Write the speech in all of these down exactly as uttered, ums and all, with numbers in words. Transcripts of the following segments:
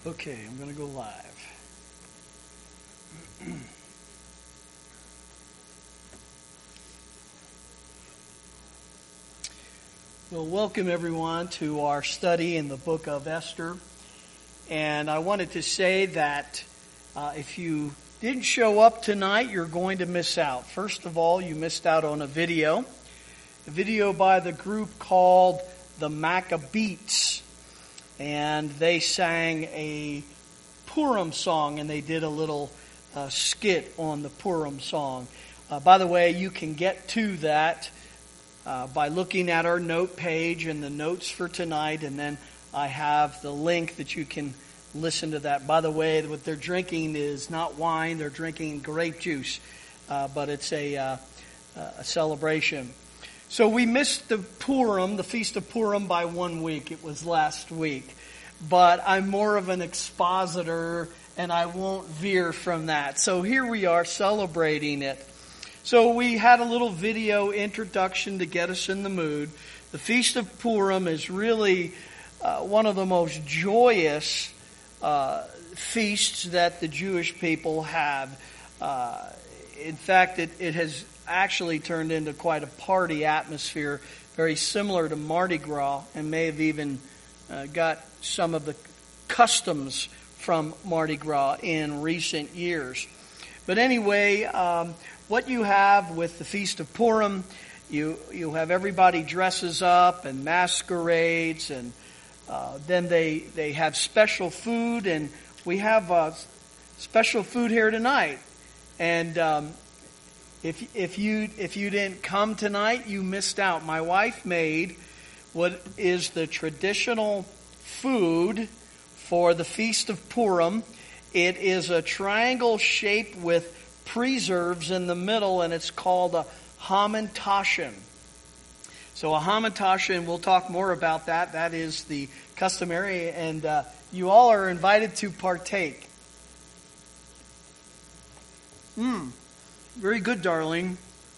Okay, I'm going to go live. Well, welcome everyone to our study in the book of Esther. And I wanted to say that uh, if you didn't show up tonight, you're going to miss out. First of all, you missed out on a video. A video by the group called the Maccabeats. And they sang a Purim song, and they did a little uh, skit on the Purim song. Uh, by the way, you can get to that uh, by looking at our note page and the notes for tonight, and then I have the link that you can listen to that. By the way, what they're drinking is not wine, they're drinking grape juice, uh, but it's a, uh, a celebration. So we missed the Purim, the Feast of Purim, by one week. It was last week. But I'm more of an expositor, and I won't veer from that. So here we are celebrating it. So we had a little video introduction to get us in the mood. The Feast of Purim is really uh, one of the most joyous uh, feasts that the Jewish people have. Uh, in fact, it, it has actually turned into quite a party atmosphere, very similar to Mardi Gras, and may have even uh, got some of the customs from Mardi Gras in recent years. But anyway, um, what you have with the Feast of Purim, you you have everybody dresses up and masquerades, and uh, then they they have special food, and we have uh, special food here tonight. And um, If if you if you didn't come tonight, you missed out. My wife made what is the traditional food for the Feast of Purim. It is a triangle shape with preserves in the middle, and it's called a hamantashen. So a hamantashen, we'll talk more about that. That is the customary, and uh, you all are invited to partake. Mmm. Very good, darling.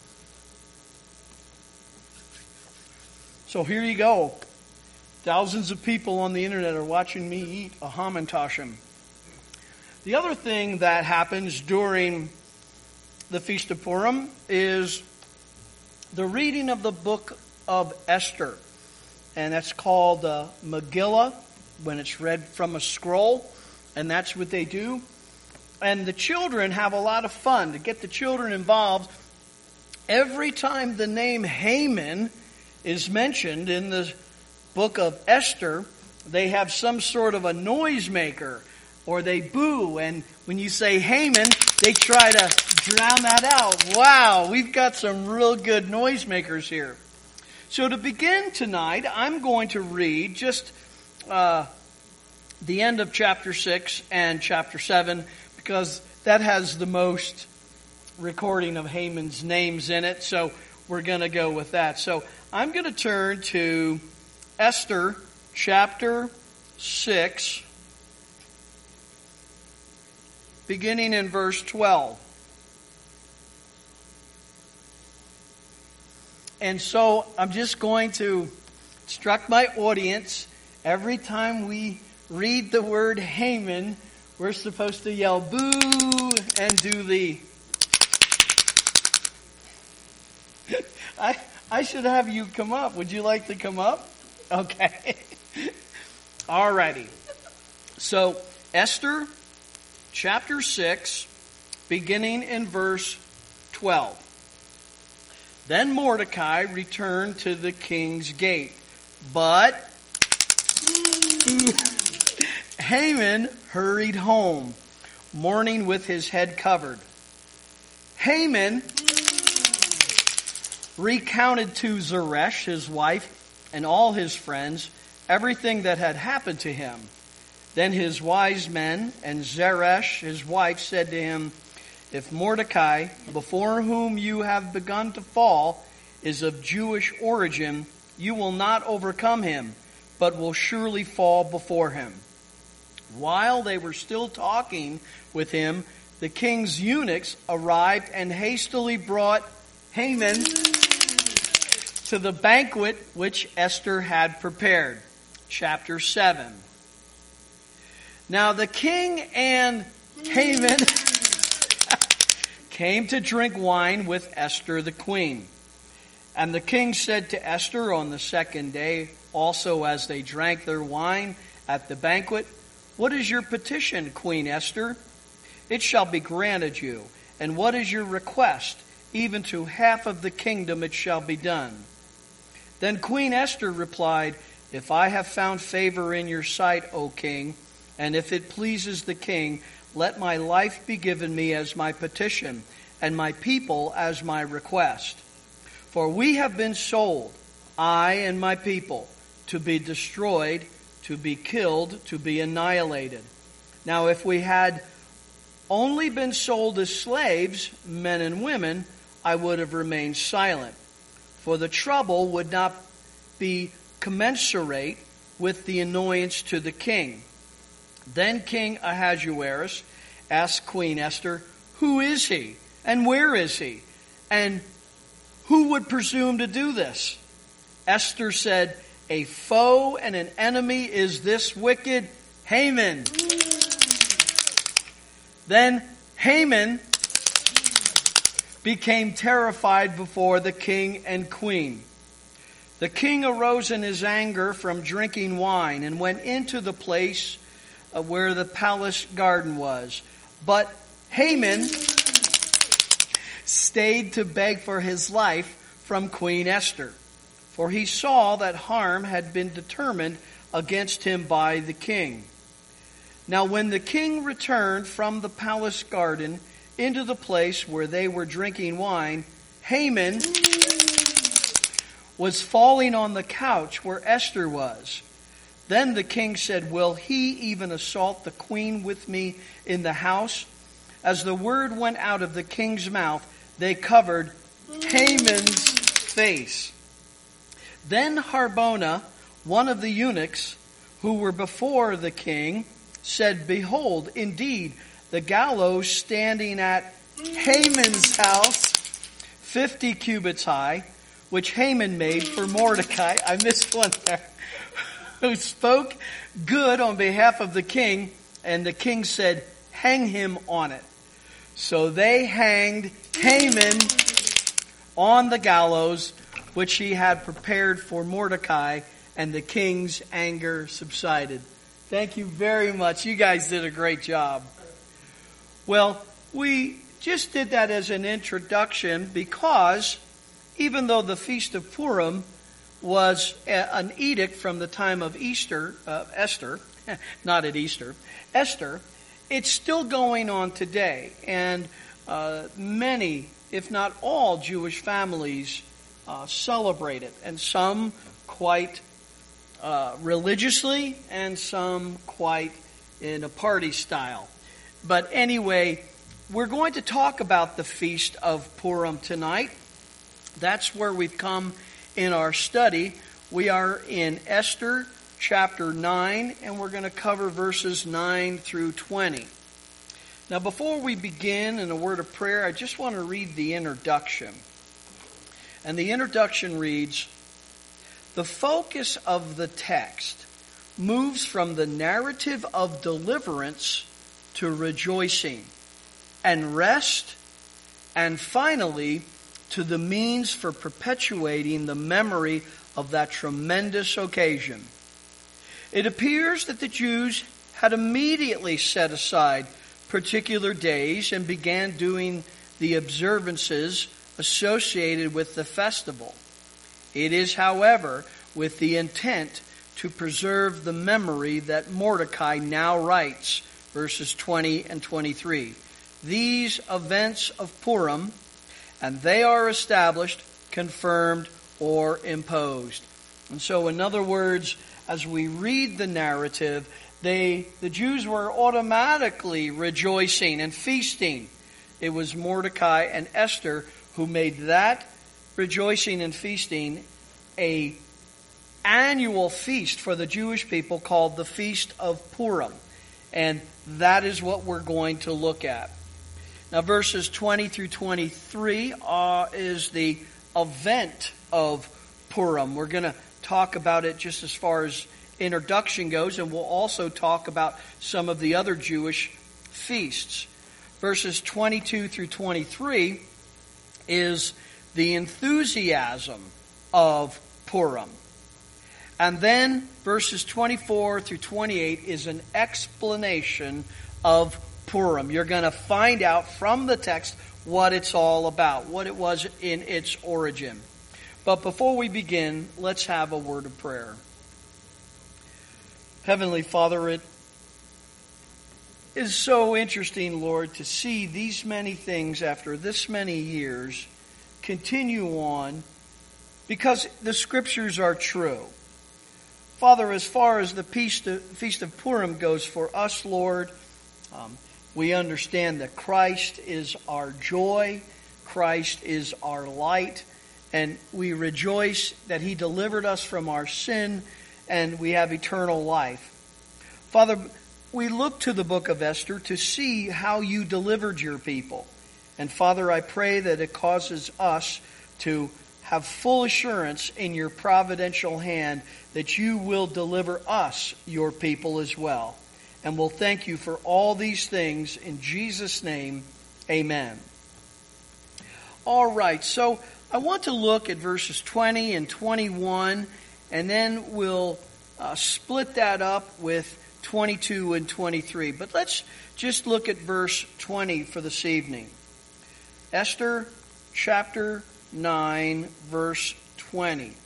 So here you go. Thousands of people on the internet are watching me eat a hamantashen. The other thing that happens during the Feast of Purim is the reading of the book of Esther. And that's called uh, Megillah, when it's read from a scroll. And that's what they do. And the children have a lot of fun. To get the children involved, every time the name Haman is mentioned in the book of Esther, they have some sort of a noisemaker, or they boo. And when you say Haman, they try to drown that out. Wow, we've got some real good noisemakers here. So to begin tonight, I'm going to read just uh, the end of chapter six and chapter seven, because that has the most recording of Haman's names in it, so we're going to go with that. So I'm going to turn to Esther chapter six, beginning in verse twelve. And so I'm just going to instruct my audience, every time we read the word Haman, we're supposed to yell boo and do the... I I should have you come up. Would you like to come up? Okay. Alrighty. So, Esther chapter six, beginning in verse twelve. Then Mordecai returned to the king's gate, but Haman hurried home, mourning with his head covered. Haman recounted to Zeresh, his wife, and all his friends, everything that had happened to him. Then his wise men and Zeresh, his wife, said to him, "If Mordecai, before whom you have begun to fall, is of Jewish origin, you will not overcome him, but will surely fall before him." While they were still talking with him, the king's eunuchs arrived and hastily brought Haman to the banquet which Esther had prepared. Chapter seven. Now the king and Haman came to drink wine with Esther the queen. And the king said to Esther on the second day, also as they drank their wine at the banquet, "What is your petition, Queen Esther? It shall be granted you. And what is your request? Even to half of the kingdom it shall be done." Then Queen Esther replied, "If I have found favor in your sight, O king, and if it pleases the king, let my life be given me as my petition, and my people as my request. For we have been sold, I and my people, to be destroyed, to be killed, to be annihilated. Now if we had only been sold as slaves, men and women, I would have remained silent, for the trouble would not be commensurate with the annoyance to the king." Then King Ahasuerus asked Queen Esther, "Who is he? And where is he? And who would presume to do this?" Esther said, "A foe and an enemy is this wicked Haman." Then Haman became terrified before the king and queen. The king arose in his anger from drinking wine and went into the place where the palace garden was. But Haman stayed to beg for his life from Queen Esther, for he saw that harm had been determined against him by the king. Now when the king returned from the palace garden into the place where they were drinking wine, Haman was falling on the couch where Esther was. Then the king said, "Will he even assault the queen with me in the house?" As the word went out of the king's mouth, they covered Haman's face. Then Harbona, one of the eunuchs who were before the king, said, "Behold, indeed, the gallows standing at Haman's house, fifty cubits high, which Haman made for Mordecai." I missed one there. "Who spoke good on behalf of the king." And the king said, "Hang him on it." So they hanged Haman on the gallows, which he had prepared for Mordecai, and the king's anger subsided. Thank you very much. You guys did a great job. Well, we just did that as an introduction because even though the Feast of Purim was a, an edict from the time of Easter, uh, Esther, not at Easter, Esther, it's still going on today. And uh, many, if not all, Jewish families uh, celebrate it. And some quite uh, religiously and some quite in a party style. But anyway, we're going to talk about the Feast of Purim tonight. That's where we've come in our study. We are in Esther chapter nine, and we're going to cover verses nine through twenty. Now, before we begin in a word of prayer, I just want to read the introduction. And the introduction reads, "The focus of the text moves from the narrative of deliverance to rejoicing and rest, and finally to the means for perpetuating the memory of that tremendous occasion. It appears that the Jews had immediately set aside particular days and began doing the observances associated with the festival. It is, however, with the intent to preserve the memory that Mordecai now writes, verses twenty and twenty-three. These events of Purim, and they are established, confirmed, or imposed." And so, in other words, as we read the narrative, they, the Jews were automatically rejoicing and feasting. It was Mordecai and Esther who made that rejoicing and feasting a annual feast for the Jewish people called the Feast of Purim. And that is what we're going to look at. Now, verses twenty through twenty-three uh, is the event of Purim. We're going to talk about it just as far as introduction goes, and we'll also talk about some of the other Jewish feasts. Verses twenty-two through twenty-three is the enthusiasm of Purim. And then verses twenty-four through twenty-eight is an explanation of Purim. You're going to find out from the text what it's all about, what it was in its origin. But before we begin, let's have a word of prayer. Heavenly Father, it is so interesting, Lord, to see these many things after this many years continue on because the Scriptures are true. Father, as far as the Feast of, Feast of Purim goes for us, Lord, um, we understand that Christ is our joy, Christ is our light, and we rejoice that He delivered us from our sin and we have eternal life. Father, we look to the book of Esther to see how you delivered your people. And Father, I pray that it causes us to have full assurance in your providential hand that you will deliver us, your people, as well. And we'll thank you for all these things in Jesus' name. Amen. All right, so I want to look at verses twenty and twenty-one, and then we'll uh, split that up with twenty-two and twenty-three. But let's just look at verse twenty for this evening. Esther chapter nine, verse twenty.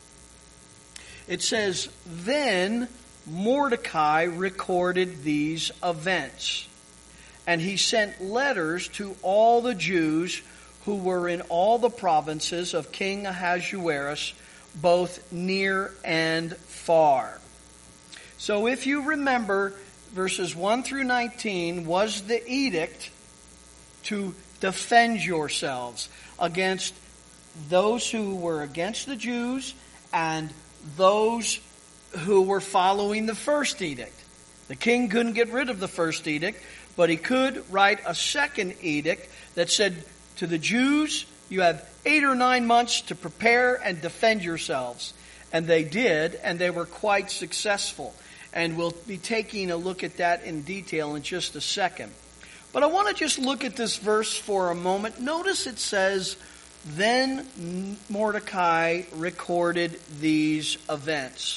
It says, "Then Mordecai recorded these events, and he sent letters to all the Jews who were in all the provinces of King Ahasuerus, both near and far." So if you remember, verses one through nineteen was the edict to defend yourselves against those who were against the Jews and those who were following the first edict. The king couldn't get rid of the first edict, but he could write a second edict that said to the Jews, you have eight or nine months to prepare and defend yourselves. And they did, and they were quite successful. And we'll be taking a look at that in detail in just a second. But I want to just look at this verse for a moment. Notice it says, "Then Mordecai recorded these events."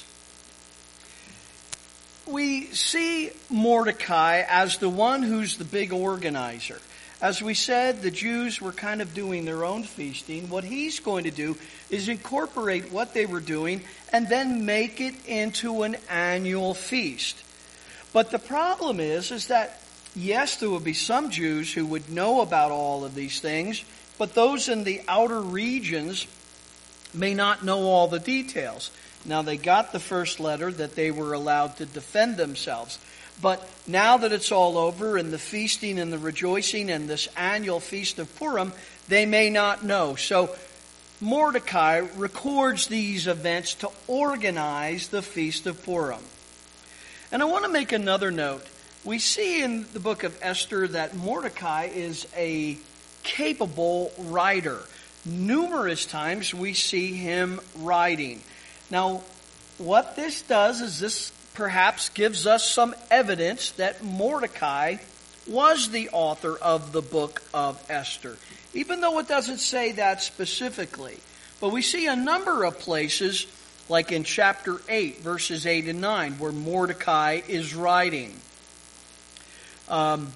We see Mordecai as the one who's the big organizer. As we said, the Jews were kind of doing their own feasting. What he's going to do is incorporate what they were doing and then make it into an annual feast. But the problem is, is that, yes, there will be some Jews who would know about all of these things, but those in the outer regions may not know all the details. Now, they got the first letter that they were allowed to defend themselves. But now that it's all over and the feasting and the rejoicing and this annual feast of Purim, they may not know. So Mordecai records these events to organize the feast of Purim. And I want to make another note. We see in the book of Esther that Mordecai is a capable writer. Numerous times we see him writing. Now, what this does is this perhaps gives us some evidence that Mordecai was the author of the book of Esther, even though it doesn't say that specifically. But we see a number of places, like in chapter eight, verses eight and nine, where Mordecai is writing. Um,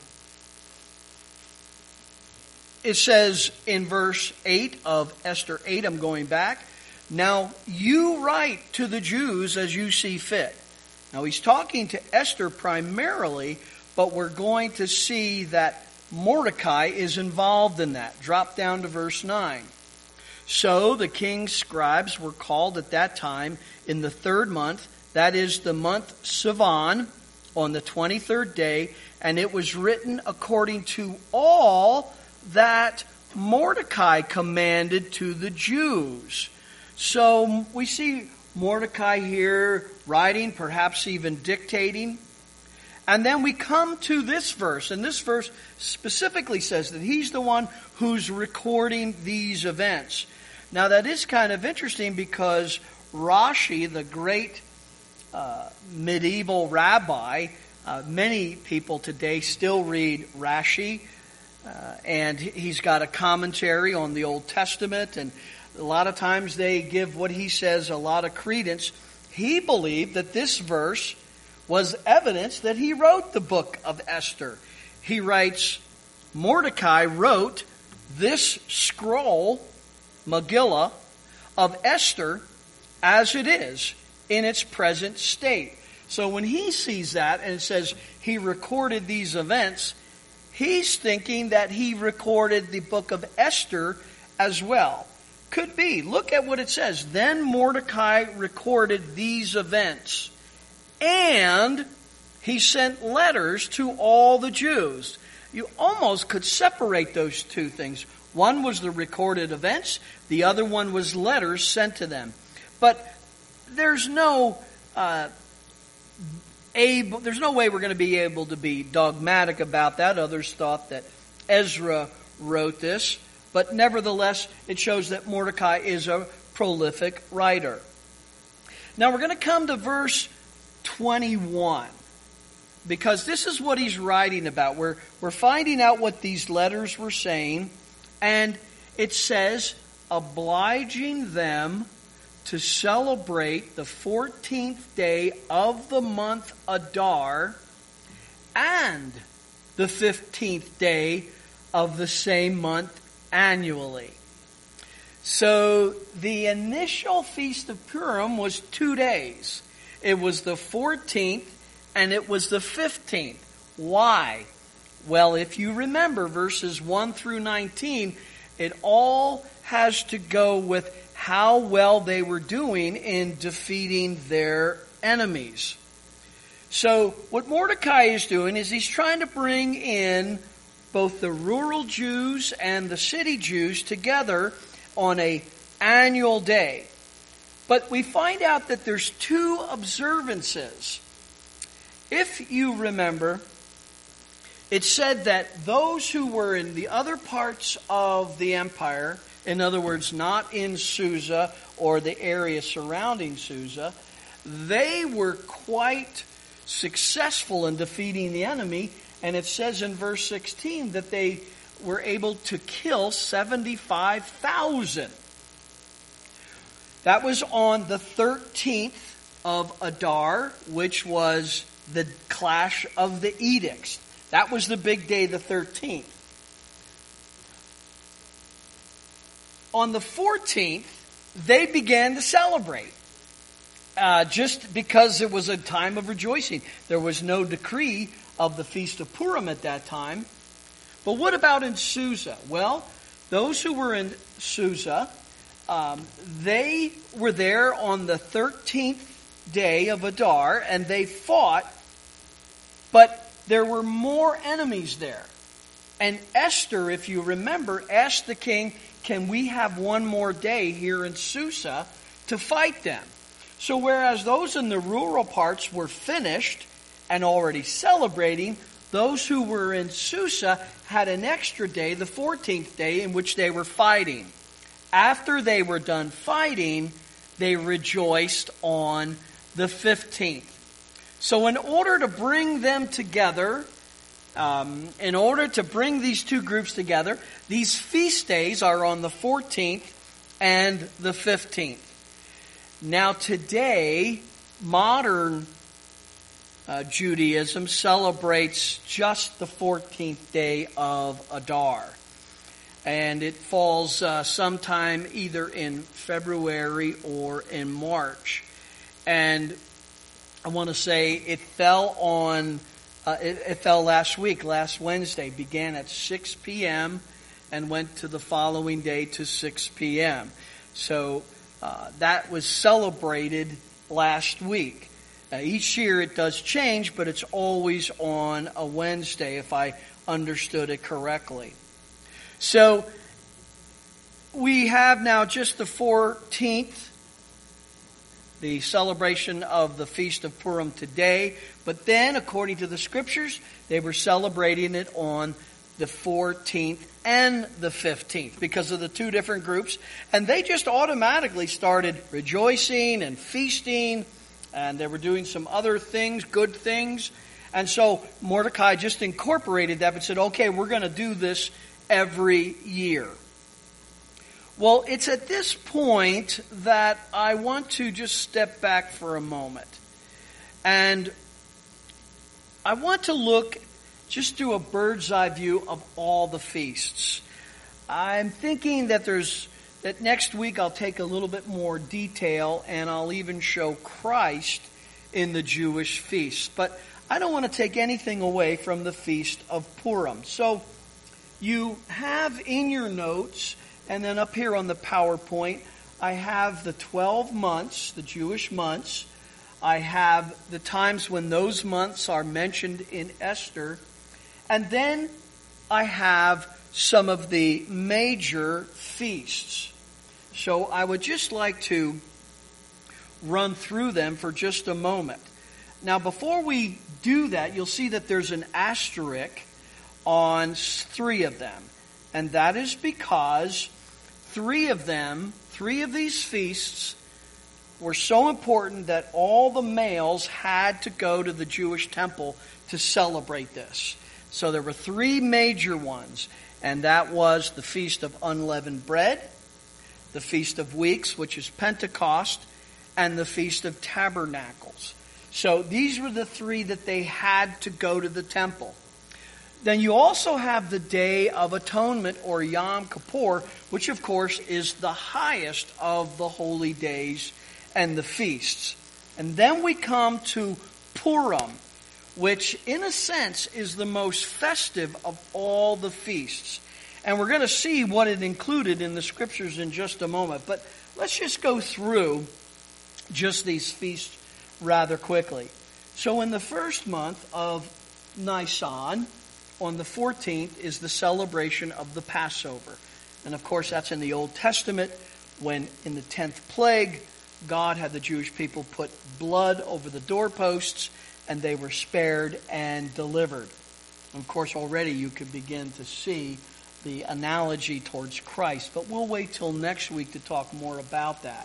it says in verse eight of Esther eight, I'm going back, "Now you write to the Jews as you see fit." Now he's talking to Esther primarily, but we're going to see that Mordecai is involved in that. Drop down to verse nine. "So the king's scribes were called at that time in the third month, that is the month Sivan, on the twenty-third day, and it was written according to all that Mordecai commanded to the Jews." So we see Mordecai here writing, perhaps even dictating. And then we come to this verse, and this verse specifically says that he's the one who's recording these events. Now that is kind of interesting because Rashi, the great uh, medieval rabbi. Uh, many people today still read Rashi, uh, and he's got a commentary on the Old Testament, and a lot of times they give what he says a lot of credence. He believed that this verse was evidence that he wrote the book of Esther. He writes, Mordecai wrote this scroll, Megillah, of Esther as it is in its present state. So when he sees that and it says he recorded these events, he's thinking that he recorded the book of Esther as well. Could be. Look at what it says. Then Mordecai recorded these events, and he sent letters to all the Jews. You almost could separate those two things. One was the recorded events. The other one was letters sent to them. But there's no uh, able, there's no way we're going to be able to be dogmatic about that. Others thought that Ezra wrote this. But nevertheless, it shows that Mordecai is a prolific writer. Now we're going to come to verse twenty-one. Because this is what he's writing about. We're, we're finding out what these letters were saying. And it says, obliging them to celebrate the fourteenth day of the month Adar and the fifteenth day of the same month annually. So the initial Feast of Purim was two days. It was the fourteenth and it was the fifteenth. Why? Well, if you remember verses one through nineteen, it all has to go with how well they were doing in defeating their enemies. So what Mordecai is doing is he's trying to bring in both the rural Jews and the city Jews together on an annual day. But we find out that there's two observances. If you remember, it said that those who were in the other parts of the empire, in other words, not in Susa or the area surrounding Susa, they were quite successful in defeating the enemy. And it says in verse sixteen that they were able to kill seventy-five thousand. That was on the thirteenth of Adar, which was the clash of the edicts. That was the big day, the thirteenth. On the fourteenth, they began to celebrate. Uh, just because it was a time of rejoicing. There was no decree of the Feast of Purim at that time. But what about in Susa? Well, those who were in Susa, um, they were there on the thirteenth day of Adar, and they fought, but there were more enemies there. And Esther, if you remember, asked the king, can we have one more day here in Susa to fight them? So whereas those in the rural parts were finished and already celebrating, those who were in Susa had an extra day, the fourteenth day, in which they were fighting. After they were done fighting, they rejoiced on the fifteenth. So in order to bring them together, um, in order to bring these two groups together, these feast days are on the fourteenth and the fifteenth. Now today, modern uh, Judaism celebrates just the fourteenth day of Adar. And it falls uh, sometime either in February or in March. And I want to say it fell on, uh, it, it fell last week, last Wednesday, began at six p.m. and went to the following day to six p.m. So uh, that was celebrated last week. Uh, each year it does change, but it's always on a Wednesday, if I understood it correctly. So we have now just the fourteenth, the celebration of the Feast of Purim today. But then, according to the Scriptures, they were celebrating it on the fourteenth and the fifteenth because of the two different groups. And they just automatically started rejoicing and feasting And they were doing some other things, good things. And so Mordecai just incorporated that and said, okay, we're going to do this every year. Well, it's at this point that I want to just step back for a moment. And I want to look, just do a bird's eye view of all the feasts. I'm thinking that there's that next week I'll take a little bit more detail and I'll even show Christ in the Jewish feasts. But I don't want to take anything away from the Feast of Purim. So you have in your notes, and then up here on the PowerPoint, I have the twelve months, the Jewish months. I have the times when those months are mentioned in Esther. And then I have some of the major feasts. So I would just like to run through them for just a moment. Now, before we do that, you'll see that there's an asterisk on three of them. And that is because three of them, three of these feasts, were so important that all the males had to go to the Jewish temple to celebrate this. So there were three major ones, and that was the Feast of Unleavened Bread, the Feast of Weeks, which is Pentecost, and the Feast of Tabernacles. So these were the three that they had to go to the temple. Then you also have the Day of Atonement, or Yom Kippur, which of course is the highest of the holy days and the feasts. And then we come to Purim, which in a sense is the most festive of all the feasts. And we're going to see what it included in the scriptures in just a moment. But let's just go through just these feasts rather quickly. So in the first month of Nisan, on the fourteenth, is the celebration of the Passover. And of course that's in the Old Testament, when in the tenth plague, God had the Jewish people put blood over the doorposts, and they were spared and delivered. And of course already you could begin to see the analogy towards Christ, but we'll wait till next week to talk more about that.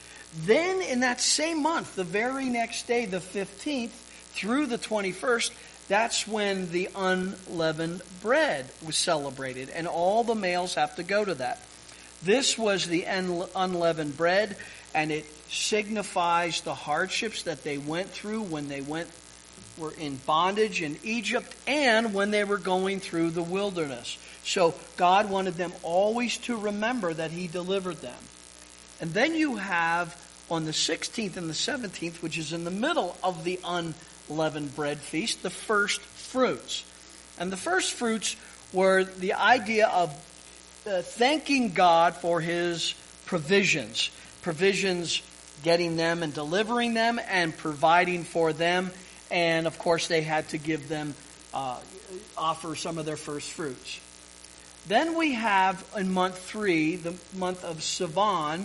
Then in that same month, the very next day, the fifteenth through the twenty-first, that's when the unleavened bread was celebrated, and all the males have to go to that. This was the unleavened bread, and it signifies the hardships that they went through when they went were in bondage in Egypt and when they were going through the wilderness. So God wanted them always to remember that He delivered them. And then you have on the sixteenth and the seventeenth, which is in the middle of the unleavened bread feast, the first fruits. And the first fruits were the idea of uh, thanking God for His provisions. Provisions, getting them and delivering them and providing for them. And of course they had to give them, uh, offer some of their first fruits. Then we have in month three, the month of Sivan,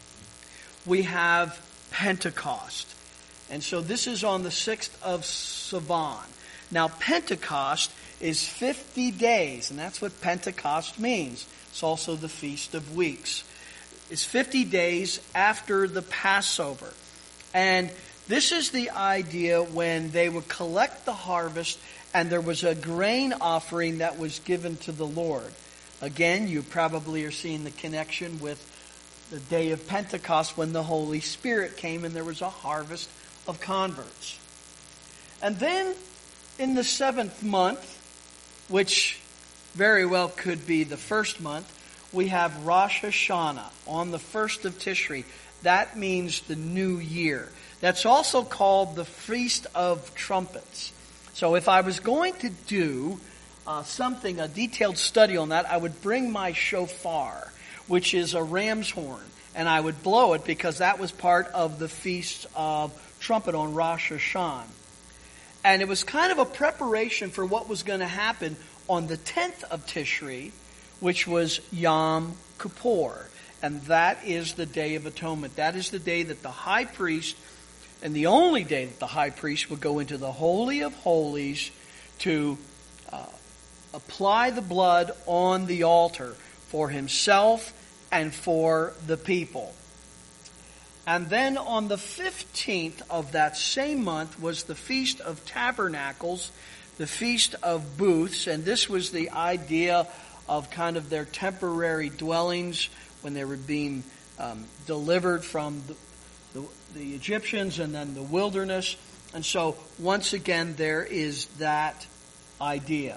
we have Pentecost. And so this is on the sixth of Sivan. Now Pentecost is fifty days, and that's what Pentecost means. It's also the Feast of Weeks. It's fifty days after the Passover. And this is the idea when they would collect the harvest and there was a grain offering that was given to the Lord. Again, you probably are seeing the connection with the day of Pentecost when the Holy Spirit came and there was a harvest of converts. And then in the seventh month, which very well could be the first month, we have Rosh Hashanah on the first of Tishri. That means the new year. That's also called the Feast of Trumpets. So if I was going to do uh, something, a detailed study on that, I would bring my shofar, which is a ram's horn, and I would blow it because that was part of the Feast of Trumpet on Rosh Hashanah. And it was kind of a preparation for what was going to happen on the tenth of Tishri, which was Yom Kippur. And that is the Day of Atonement. That is the day that the high priest, and the only day that the high priest would go into the Holy of Holies to uh, apply the blood on the altar for himself and for the people. And then on the fifteenth of that same month was the Feast of Tabernacles, the Feast of Booths, and this was the idea of kind of their temporary dwellings when they were being um, delivered from the, the, the Egyptians and then the wilderness. And so once again there is that idea.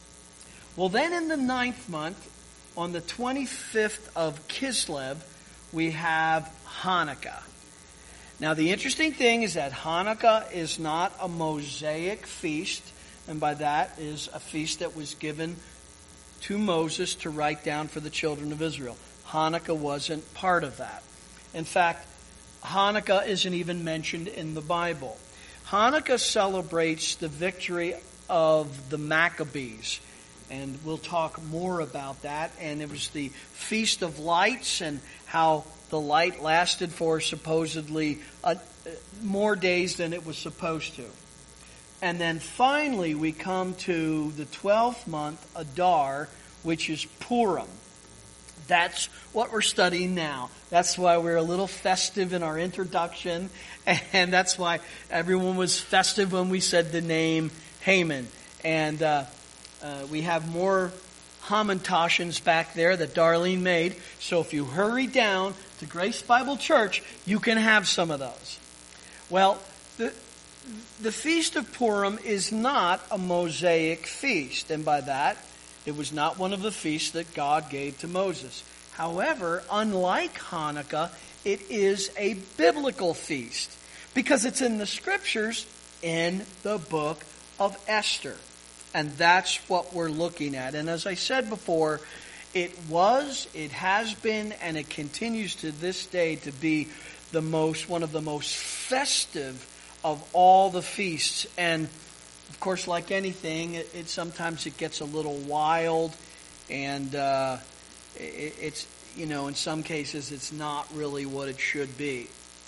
Well, then in the ninth month, on the twenty-fifth of Kislev, we have Hanukkah. Now, the interesting thing is that Hanukkah is not a Mosaic feast, and by that is a feast that was given to Moses to write down for the children of Israel. Hanukkah wasn't part of that. In fact, Hanukkah isn't even mentioned in the Bible. Hanukkah celebrates the victory of the Maccabees, and we'll talk more about that. And it was the Feast of Lights and how the light lasted for supposedly uh, more days than it was supposed to. And then finally we come to the twelfth month, Adar, which is Purim. That's what we're studying now. That's why we're a little festive in our introduction. And that's why everyone was festive when we said the name Haman. And uh, uh, we have more Hamantashes back there that Darlene made. So if you hurry down to Grace Bible Church, you can have some of those. Well, the the Feast of Purim is not a Mosaic feast. And by that, it was not one of the feasts that God gave to Moses. However, unlike Hanukkah, it is a biblical feast because it's in the Scriptures in the book of Esther. And that's what we're looking at. And as I said before, it was, it has been, and it continues to this day to be the most, one of the most festive of all the feasts. And of course, like anything, it, it sometimes it gets a little wild, and uh, it, it's, you know, in some cases it's not really what it should be.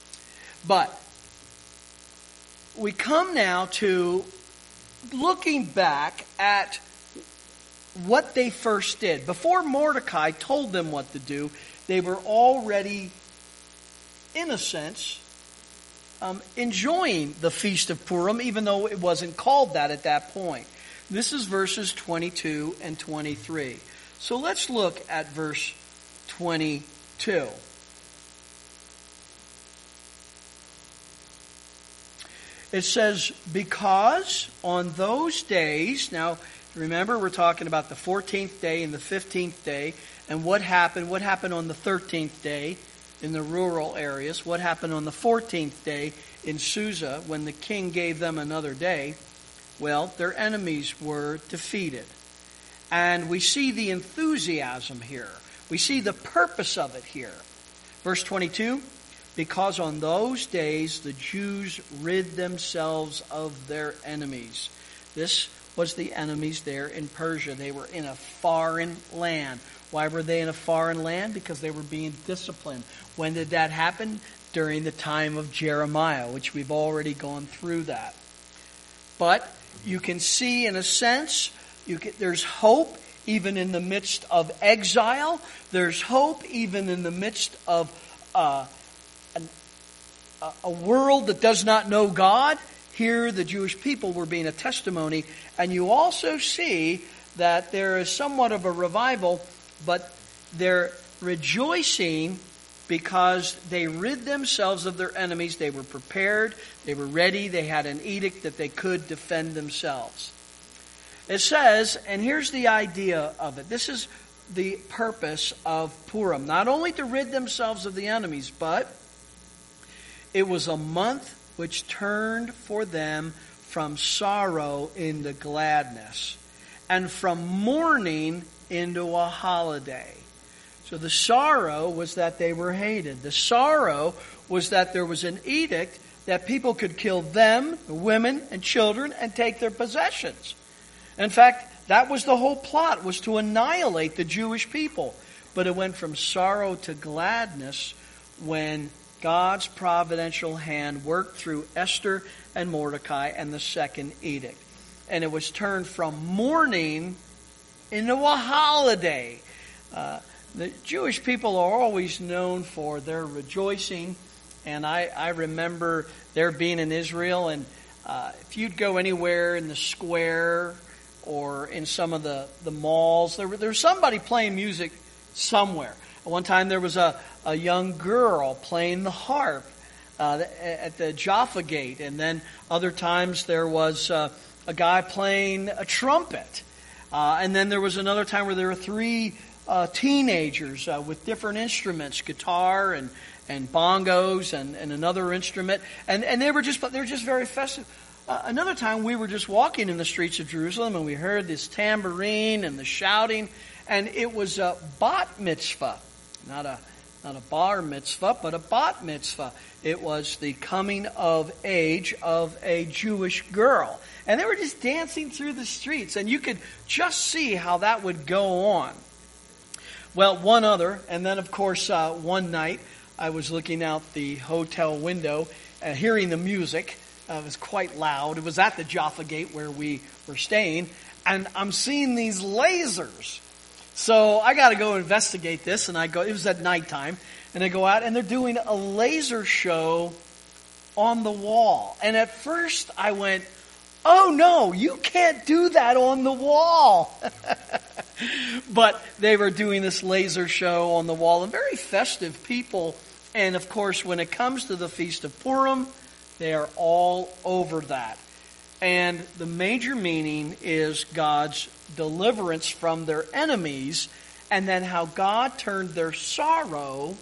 But we come now to looking back at what they first did. Before Mordecai told them what to do, they were already, in a sense, um, enjoying the Feast of Purim, even though it wasn't called that at that point. This is verses twenty-two and twenty-three. So let's look at verse twenty-two. It says, because on those days, now remember we're talking about the fourteenth day and the fifteenth day, and what happened, what happened on the thirteenth day in the rural areas, what happened on the fourteenth day in Susa when the king gave them another day. Well, their enemies were defeated. And we see the enthusiasm here. We see the purpose of it here. Verse twenty-two, because on those days the Jews rid themselves of their enemies. This was the enemies there in Persia. They were in a foreign land. Why were they in a foreign land? Because they were being disciplined. When did that happen? During the time of Jeremiah, which we've already gone through that. But you can see, in a sense, you can, there's hope even in the midst of exile. There's hope even in the midst of uh, an, a, a world that does not know God. Here, the Jewish people were being a testimony. And you also see that there is somewhat of a revival, but they're rejoicing because they rid themselves of their enemies. They were prepared. They were ready. They had an edict that they could defend themselves. It says, and here's the idea of it. This is the purpose of Purim. Not only to rid themselves of the enemies, but it was a month which turned for them from sorrow into gladness, and from mourning into a holiday. So the sorrow was that they were hated. The sorrow was that there was an edict that people could kill them, the women and children, and take their possessions. In fact, that was the whole plot, was to annihilate the Jewish people. But it went from sorrow to gladness when God's providential hand worked through Esther and Mordecai and the second edict. And it was turned from mourning into a holiday. Uh, the Jewish people are always known for their rejoicing And I, I remember there being in Israel, and uh, if you'd go anywhere in the square or in some of the, the malls, there, there was somebody playing music somewhere. One time there was a, a young girl playing the harp uh, at the Jaffa Gate, and then other times there was uh, a guy playing a trumpet. Uh, and then there was another time where there were three uh, teenagers uh, with different instruments, guitar and, and bongos and, and another instrument, and, and they were just they were just very festive. Uh, another time we were just walking in the streets of Jerusalem, and we heard this tambourine and the shouting, and it was a bat mitzvah, not a not a bar mitzvah, but a bat mitzvah. It was the coming of age of a Jewish girl. And they were just dancing through the streets, and you could just see how that would go on. Well, one other, and then of course uh, one night I was looking out the hotel window, uh, hearing the music. Uh, it was quite loud. It was at the Jaffa Gate where we were staying, and I'm seeing these lasers. So I got to go investigate this, and I go. It was at nighttime, and I go out, and they're doing a laser show on the wall. And at first I went, "Oh no, you can't do that on the wall." But they were doing this laser show on the wall, and very festive people. And of course, when it comes to the Feast of Purim, they are all over that. And the major meaning is God's deliverance from their enemies, and then how God turned their sorrow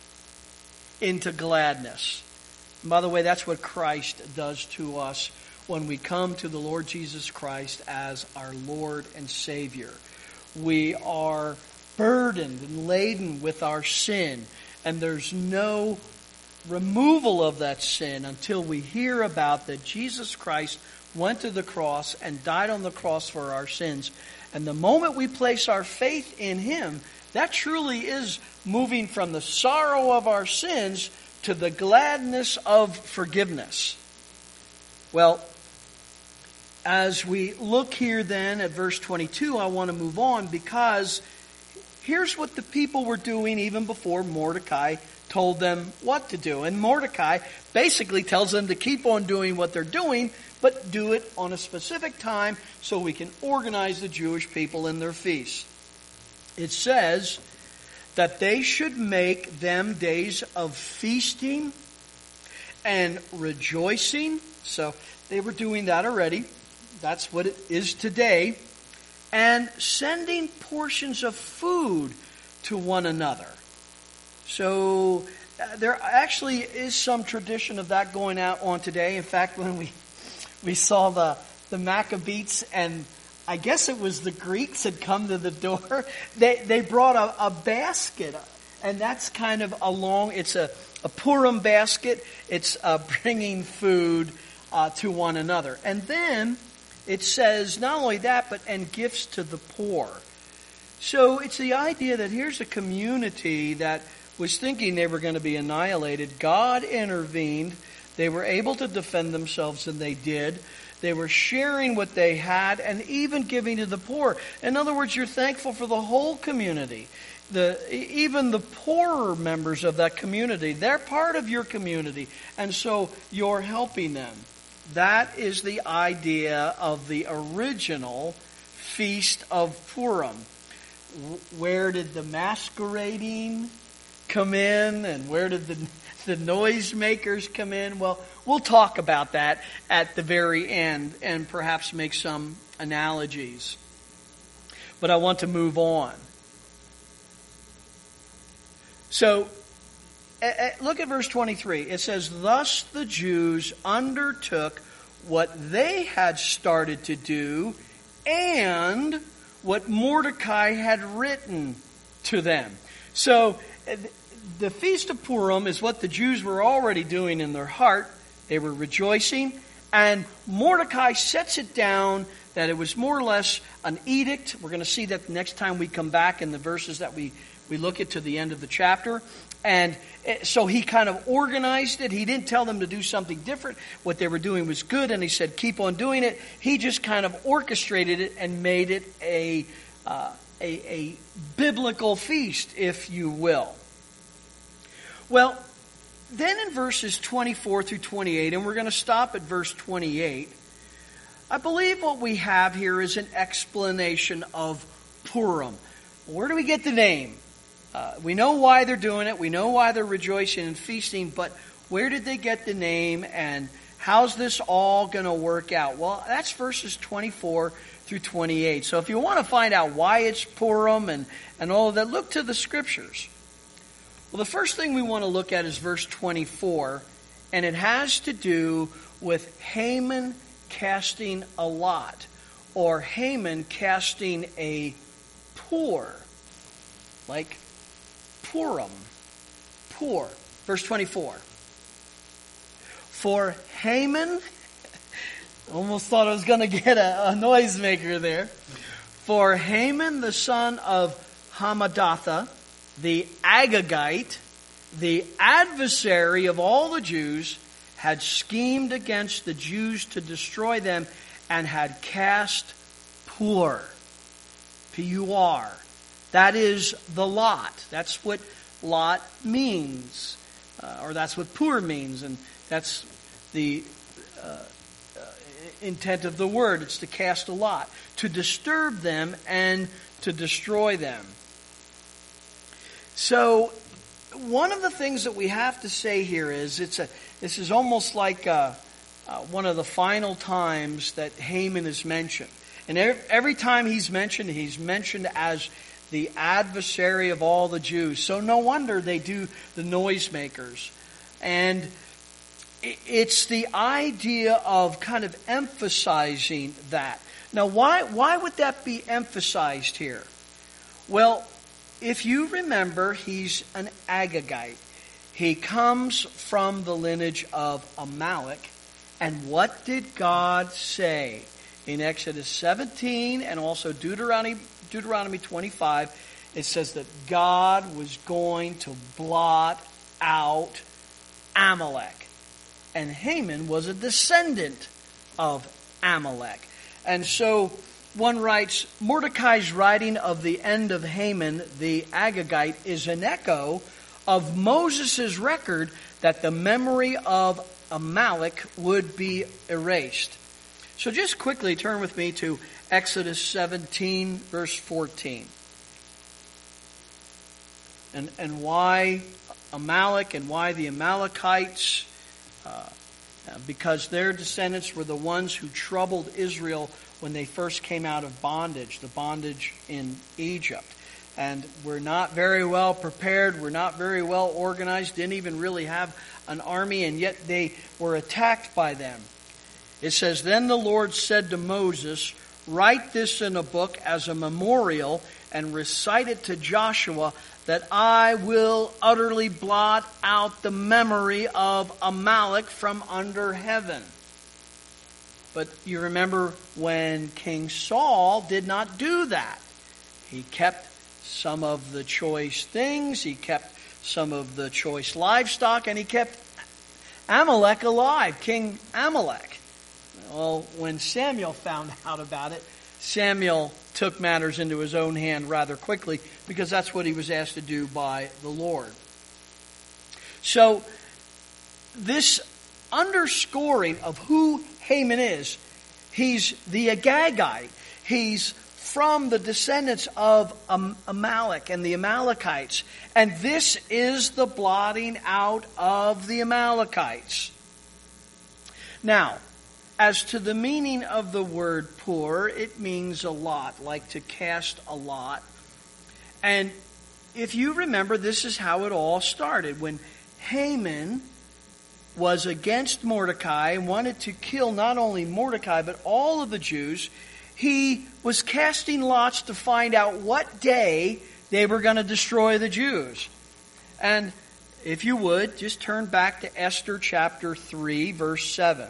into gladness. And by the way, that's what Christ does to us when we come to the Lord Jesus Christ as our Lord and Savior. We are burdened and laden with our sin, and there's no removal of that sin until we hear about that Jesus Christ went to the cross and died on the cross for our sins. And the moment we place our faith in Him, that truly is moving from the sorrow of our sins to the gladness of forgiveness. Well, as we look here then at verse twenty-two, I want to move on, because here's what the people were doing even before Mordecai told them what to do. And Mordecai basically tells them to keep on doing what they're doing, but do it on a specific time so we can organize the Jewish people in their feasts. It says that they should make them days of feasting and rejoicing. So they were doing that already. That's what it is today. And sending portions of food to one another. So uh, there actually is some tradition of that going out on today. In fact, when we we saw the, the Maccabees, and I guess it was the Greeks had come to the door, they, they brought a, a basket. And that's kind of a long, it's a, a Purim basket. It's uh, bringing food uh, to one another. And then it says not only that, but and gifts to the poor. So it's the idea that here's a community that was thinking they were going to be annihilated. God intervened. They were able to defend themselves, and they did. They were sharing what they had and even giving to the poor. In other words, you're thankful for the whole community. The, even the poorer members of that community, they're part of your community, and so you're helping them. That is the idea of the original Feast of Purim. Where did the masquerading come in, and where did the, the noisemakers come in? Well, we'll talk about that at the very end and perhaps make some analogies. But I want to move on. So, look at verse twenty-three. It says, "Thus the Jews undertook what they had started to do and what Mordecai had written to them." So, the Feast of Purim is what the Jews were already doing in their heart. They were rejoicing. And Mordecai sets it down that it was more or less an edict. We're going to see that next time we come back in the verses that we, we look at to the end of the chapter. And so he kind of organized it. He didn't tell them to do something different. What they were doing was good, and he said, keep on doing it. He just kind of orchestrated it and made it a, uh, a, a biblical feast, if you will. Well, then in verses twenty-four through twenty-eight, and we're going to stop at verse twenty-eight, I believe what we have here is an explanation of Purim. Where do we get the name? Uh, we know why they're doing it. We know why they're rejoicing and feasting, but where did they get the name, and how's this all going to work out? Well, that's verses twenty-four through twenty-eight. So if you want to find out why it's Purim and, and all of that, look to the Scriptures. Well, the first thing we want to look at is verse twenty-four, and it has to do with Haman casting a lot, or Haman casting a poor, like Purim, poor. Verse twenty-four. For Haman, almost thought I was going to get a, a noisemaker there. For Haman, the son of Hammedatha, the Agagite, the adversary of all the Jews, had schemed against the Jews to destroy them and had cast Pur, P U R. That is the lot. That's what lot means. Uh, or that's what Pur means. And that's the uh, uh, intent of the word. It's to cast a lot, to disturb them and to destroy them. So, one of the things that we have to say here is, it's a this is almost like uh, uh, one of the final times that Haman is mentioned. And every, every time he's mentioned, he's mentioned as the adversary of all the Jews. So no wonder they do the noisemakers. And it's the idea of kind of emphasizing that. Now, why why would that be emphasized here? Well, if you remember, he's an Agagite. He comes from the lineage of Amalek. And what did God say? In Exodus seventeen and also Deuteronomy, Deuteronomy twenty-five, it says that God was going to blot out Amalek. And Haman was a descendant of Amalek. And so one writes, Mordecai's writing of the end of Haman, the Agagite, is an echo of Moses' record that the memory of Amalek would be erased. So just quickly turn with me to Exodus seventeen, verse fourteen. And, and why Amalek and why the Amalekites? Uh, because their descendants were the ones who troubled Israel when they first came out of bondage, the bondage in Egypt. And we're not very well prepared, we're not very well organized, didn't even really have an army, and yet they were attacked by them. It says, Then the Lord said to Moses, Write this in a book as a memorial and recite it to Joshua, that I will utterly blot out the memory of Amalek from under heaven. But you remember when King Saul did not do that. He kept some of the choice things, he kept some of the choice livestock, and he kept Amalek alive, King Amalek. Well, when Samuel found out about it, Samuel took matters into his own hand rather quickly, because that's what he was asked to do by the Lord. So, this underscoring of who Haman is, he's the Agagite. He's from the descendants of Amalek and the Amalekites. And this is the blotting out of the Amalekites. Now, as to the meaning of the word poor, it means a lot, like to cast a lot. And if you remember, this is how it all started. When Haman was against Mordecai and wanted to kill not only Mordecai, but all of the Jews, he was casting lots to find out what day they were going to destroy the Jews. And if you would, just turn back to Esther chapter three, verse seven.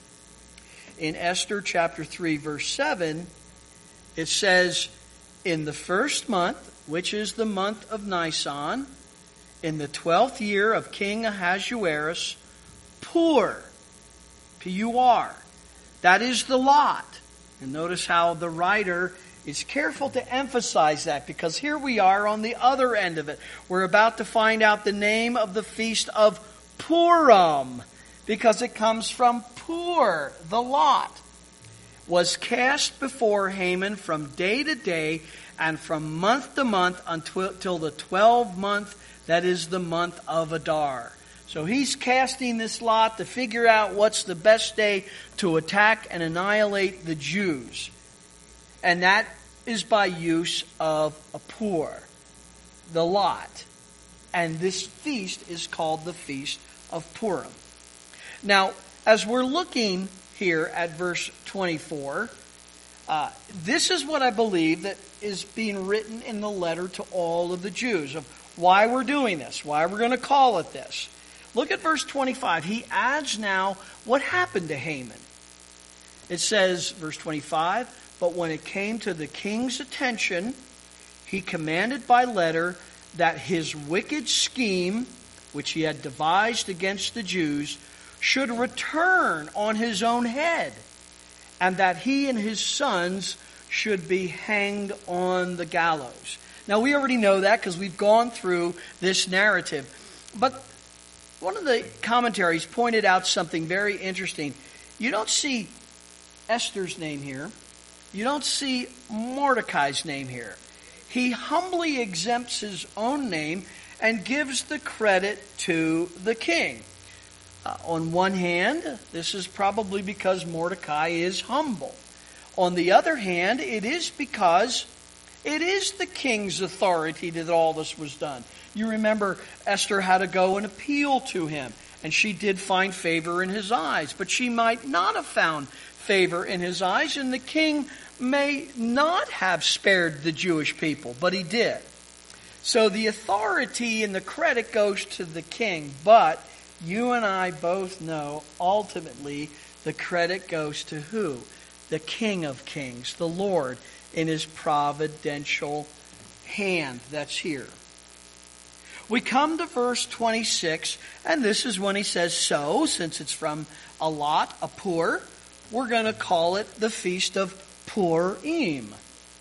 In Esther chapter three, verse seven, it says, In the first month, which is the month of Nisan, in the twelfth year of King Ahasuerus, Pur, P U R, that is the lot. And notice how the writer is careful to emphasize that, because here we are on the other end of it. We're about to find out the name of the feast of Purim, because it comes from Pur, the lot, was cast before Haman from day to day and from month to month until the twelfth month, that is the month of Adar. So he's casting this lot to figure out what's the best day to attack and annihilate the Jews. And that is by use of a Pur, the lot. And this feast is called the Feast of Purim. Now, as we're looking here at verse twenty-four, uh, this is what I believe that is being written in the letter to all of the Jews of why we're doing this, why we're going to call it this. Look at verse twenty-five. He adds now what happened to Haman. It says, verse twenty-five, but when it came to the king's attention, he commanded by letter that his wicked scheme, which he had devised against the Jews, should return on his own head, and that he and his sons should be hanged on the gallows. Now, we already know that because we've gone through this narrative. But one of the commentaries pointed out something very interesting. You don't see Esther's name here. You don't see Mordecai's name here. He humbly exempts his own name and gives the credit to the king. Uh, on one hand, this is probably because Mordecai is humble. On the other hand, it is because it is the king's authority that all this was done. You remember Esther had to go and appeal to him, and she did find favor in his eyes, but she might not have found favor in his eyes, and the king may not have spared the Jewish people, but he did. So the authority and the credit goes to the king, but you and I both know ultimately the credit goes to who? The King of Kings, the Lord, in his providential hand that's here. We come to verse twenty-six, and this is when he says, so, since it's from a lot, a Pur, we're going to call it the Feast of Purim.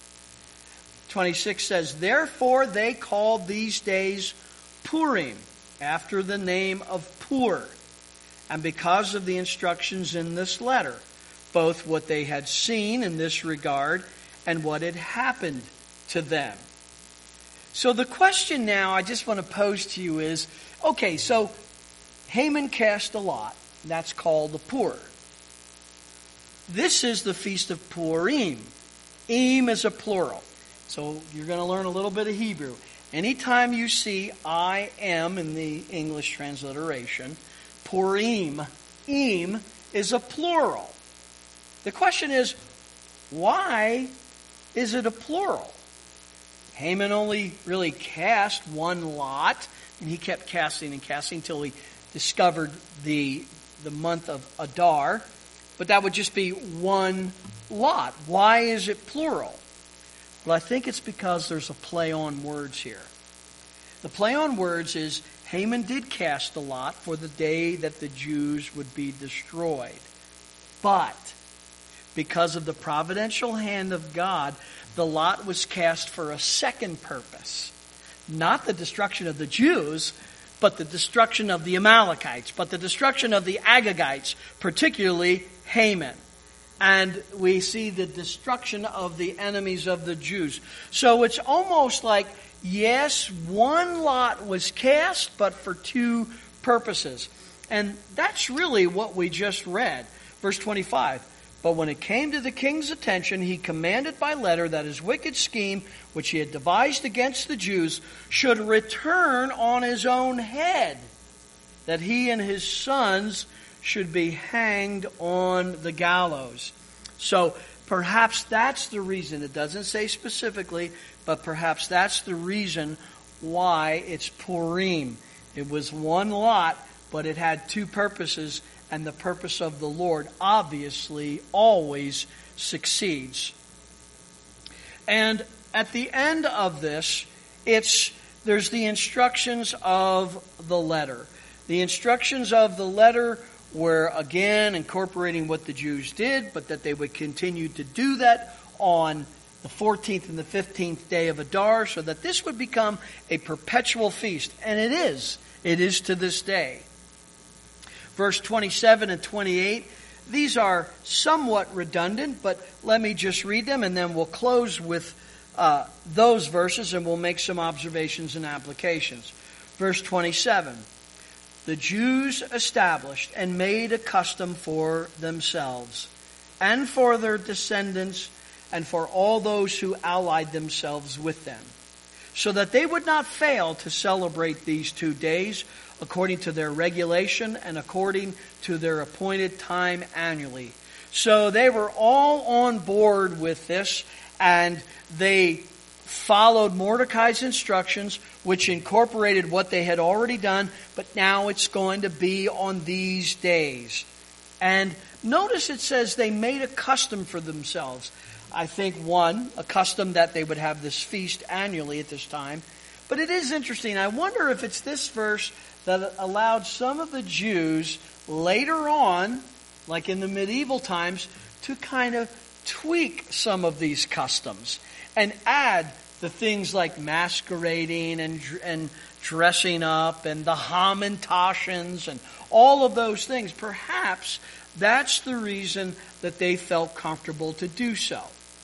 twenty-six says, therefore they called these days Purim, after the name of Pur, and because of the instructions in this letter, both what they had seen in this regard and what had happened to them. So the question now I just want to pose to you is, okay, so Haman cast a lot. That's called the Pur. This is the Feast of Purim. Im is a plural. So you're going to learn a little bit of Hebrew. Anytime you see I am in the English transliteration, Purim, im, is a plural. The question is, why is it a plural? Haman only really cast one lot, and he kept casting and casting until he discovered the, the month of Adar. But that would just be one lot. Why is it plural? Well, I think it's because there's a play on words here. The play on words is Haman did cast a lot for the day that the Jews would be destroyed. But because of the providential hand of God, the lot was cast for a second purpose. Not the destruction of the Jews, but the destruction of the Amalekites, but the destruction of the Agagites, particularly Haman. And we see the destruction of the enemies of the Jews. So it's almost like, yes, one lot was cast, but for two purposes. And that's really what we just read. Verse twenty-five. But when it came to the king's attention, he commanded by letter that his wicked scheme, which he had devised against the Jews, should return on his own head, that he and his sons should be hanged on the gallows. So perhaps that's the reason. It doesn't say specifically, but perhaps that's the reason why it's Purim. It was one lot, but it had two purposes, and the purpose of the Lord obviously always succeeds. And at the end of this, it's there's the instructions of the letter. The instructions of the letter were, again, incorporating what the Jews did, but that they would continue to do that on the fourteenth and the fifteenth day of Adar, so that this would become a perpetual feast. And it is. It is to this day. verse twenty-seven and twenty-eight. These are somewhat redundant, but let me just read them, and then we'll close with uh, those verses, and we'll make some observations and applications. Verse twenty-seven. The Jews established and made a custom for themselves and for their descendants and for all those who allied themselves with them, so that they would not fail to celebrate these two days according to their regulation and according to their appointed time annually. So they were all on board with this, and they followed Mordecai's instructions, which incorporated what they had already done, but now it's going to be on these days. And notice it says they made a custom for themselves. I think, one, a custom that they would have this feast annually at this time. But it is interesting. I wonder if it's this verse that allowed some of the Jews later on, like in the medieval times, to kind of tweak some of these customs and add the things like masquerading and and dressing up and the Hamantaschens and all of those things. Perhaps that's the reason that they felt comfortable to do so.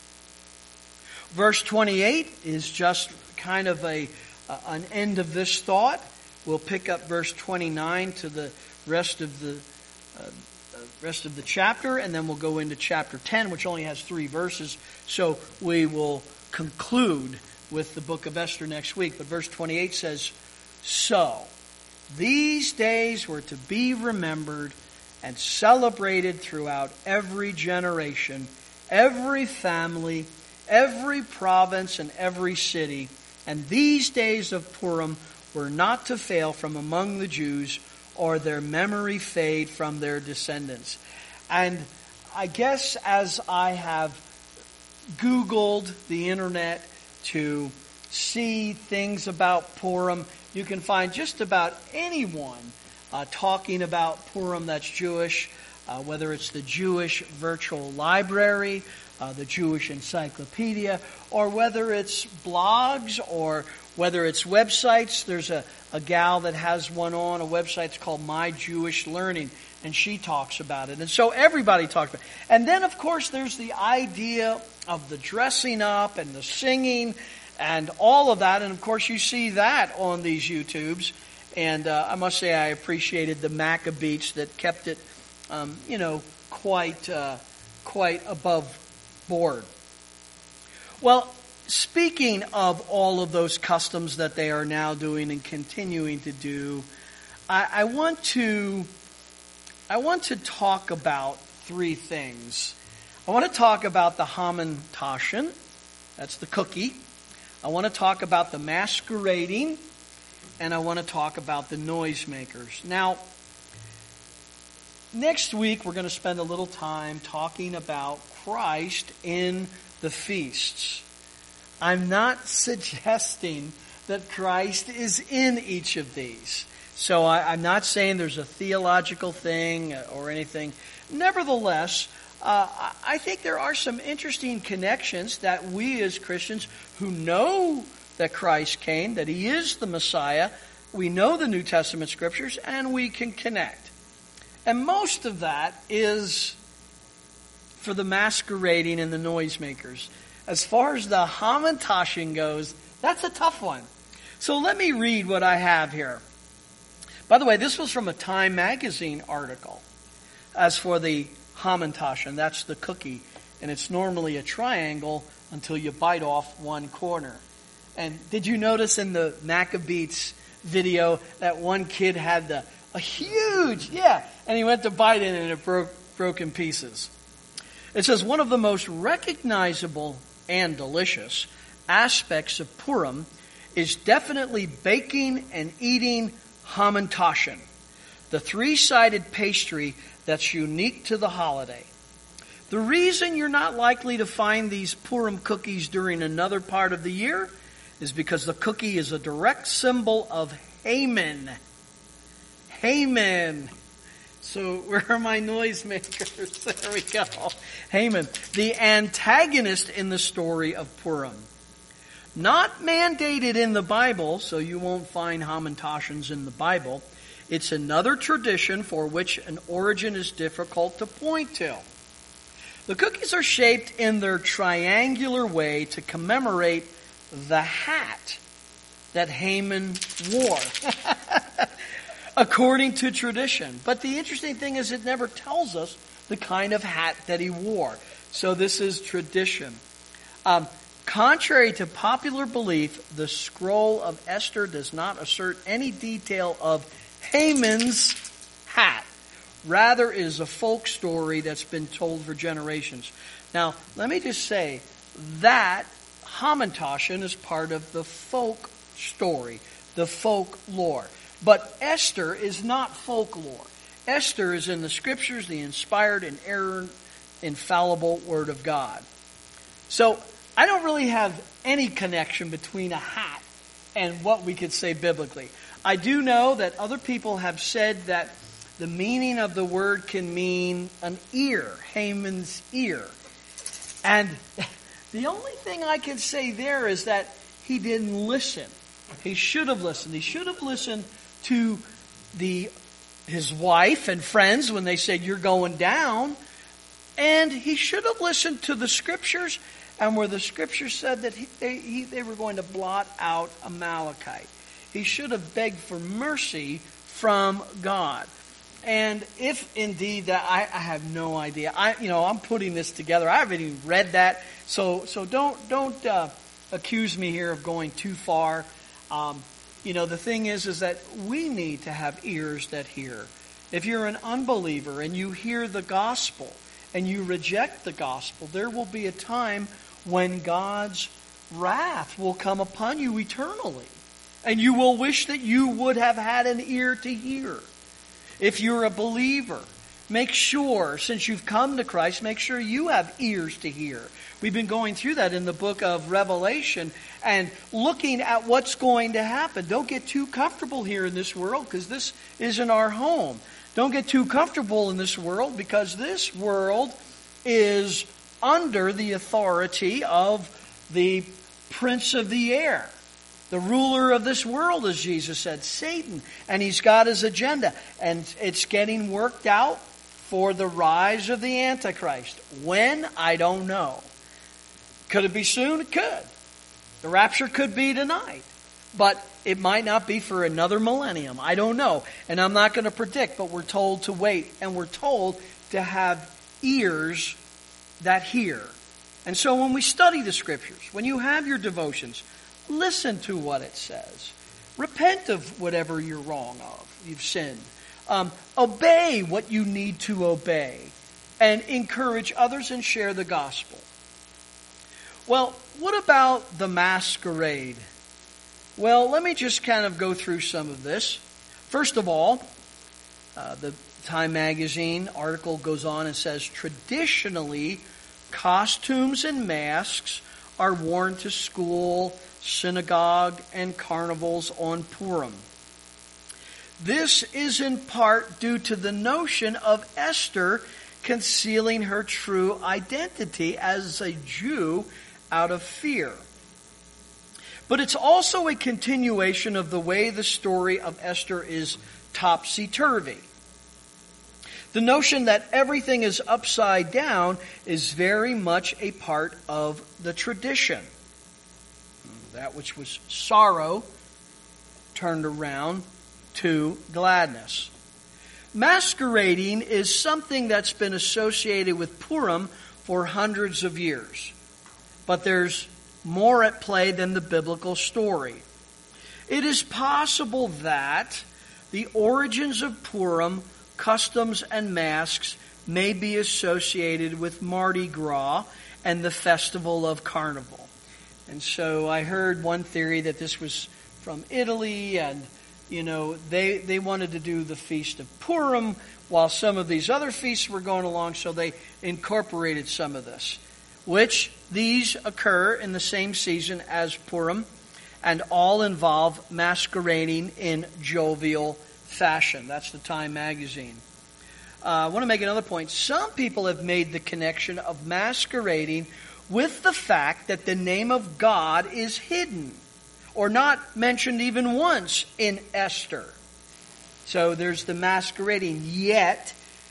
Verse twenty-eight is just kind of a uh, an end of this thought. We'll pick up verse twenty-nine to the rest of the uh, rest of the chapter, and then we'll go into chapter ten, which only has three verses. So we will conclude with the book of Esther next week. But verse twenty-eight says, "So these days were to be remembered and celebrated throughout every generation, every family, every province, and every city. And these days of Purim were not to fail from among the Jews, or their memory fade from their descendants." And I guess as I have Googled the internet to see things about Purim, you can find just about anyone uh, talking about Purim that's Jewish, uh, whether it's the Jewish Virtual Library, uh, the Jewish Encyclopedia, or whether it's blogs or whether it's websites. There's a, a gal that has one on, a website's called My Jewish Learning, and she talks about it. And so everybody talks about it. And then, of course, there's the idea of the dressing up and the singing and all of that. And, of course, you see that on these YouTubes. And uh, I must say I appreciated the Maccabees that kept it, um, you know, quite, uh, quite above board. Well, speaking of all of those customs that they are now doing and continuing to do, I, I want to I want to talk about three things. I want to talk about the Hamantaschen, that's the cookie. I want to talk about the masquerading, and I want to talk about the noisemakers. Now, next week we're going to spend a little time talking about Christ in the feasts. I'm not suggesting that Christ is in each of these. So I, I'm not saying there's a theological thing or anything. Nevertheless, uh, I think there are some interesting connections that we as Christians who know that Christ came, that He is the Messiah, we know the New Testament Scriptures, and we can connect. And most of that is for the masquerading and the noisemakers. As far as the Hamantaschen goes, that's a tough one. So let me read what I have here. By the way, this was from a Time magazine article. As for the Hamantaschen, that's the cookie, and it's normally a triangle until you bite off one corner. And did you notice in the Maccabees video that one kid had the a huge, yeah, and he went to bite it and it broke broke in pieces. It says, one of the most recognizable and delicious aspects of Purim is definitely baking and eating Hamantaschen, the three-sided pastry that's unique to the holiday. The reason you're not likely to find these Purim cookies during another part of the year is because the cookie is a direct symbol of Haman. Haman. So where are my noisemakers? There we go. Haman, the antagonist in the story of Purim. Not mandated in the Bible, so you won't find Hamantaschens in the Bible. It's another tradition for which an origin is difficult to point to. The cookies are shaped in their triangular way to commemorate the hat that Haman wore, according to tradition. But the interesting thing is it never tells us the kind of hat that he wore. So this is tradition. Um, contrary to popular belief, the scroll of Esther does not assert any detail of Haman's hat. Rather, it is a folk story that's been told for generations. Now, let me just say that Hamantashen is part of the folk story, the folk lore. But Esther is not folklore. Esther is in the Scriptures, the inspired, inerrant, infallible Word of God. So, I don't really have any connection between a hat and what we could say biblically. I do know that other people have said that the meaning of the word can mean an ear, Haman's ear. And the only thing I can say there is that he didn't listen. He should have listened. He should have listened to the his wife and friends when they said, "You're going down." And he should have listened to the Scriptures, and where the Scriptures said that he, they, he, they were going to blot out Amalekite. He should have begged for mercy from God. And if indeed that, I, I have no idea. I, you know, I'm putting this together. I haven't even read that, so so don't don't uh, accuse me here of going too far. Um, you know, the thing is, is that we need to have ears that hear. If you're an unbeliever and you hear the gospel and you reject the gospel, there will be a time when God's wrath will come upon you eternally. And you will wish that you would have had an ear to hear. If you're a believer, make sure, since you've come to Christ, make sure you have ears to hear. We've been going through that in the book of Revelation and looking at what's going to happen. Don't get too comfortable here in this world, because this isn't our home. Don't get too comfortable in this world, because this world is under the authority of the prince of the air. The ruler of this world, as Jesus said, Satan. And he's got his agenda. And it's getting worked out for the rise of the Antichrist. When? I don't know. Could it be soon? It could. The rapture could be tonight. But it might not be for another millennium. I don't know. And I'm not going to predict, but we're told to wait. And we're told to have ears that hear. And so when we study the Scriptures, when you have your devotions, listen to what it says. Repent of whatever you're wrong of, you've sinned. Um, obey what you need to obey. And encourage others and share the gospel. Well, what about the masquerade? Well, let me just kind of go through some of this. First of all, uh, the Time magazine article goes on and says, traditionally, costumes and masks are worn to school, synagogue, and carnivals on Purim. This is in part due to the notion of Esther concealing her true identity as a Jew out of fear. But it's also a continuation of the way the story of Esther is topsy-turvy. The notion that everything is upside down is very much a part of the tradition. That which was sorrow turned around to gladness. Masquerading is something that's been associated with Purim for hundreds of years. But there's more at play than the biblical story. It is possible that the origins of Purim, customs, and masks may be associated with Mardi Gras and the festival of Carnival. And so I heard one theory that this was from Italy, and you know they they wanted to do the feast of Purim while some of these other feasts were going along, so they incorporated some of this, which these occur in the same season as Purim, and all involve masquerading in jovial fashion. That's the Time magazine. Uh, I want to make another point. Some people have made the connection of masquerading with the fact that the name of God is hidden or not mentioned even once in Esther. So there's the masquerading, yet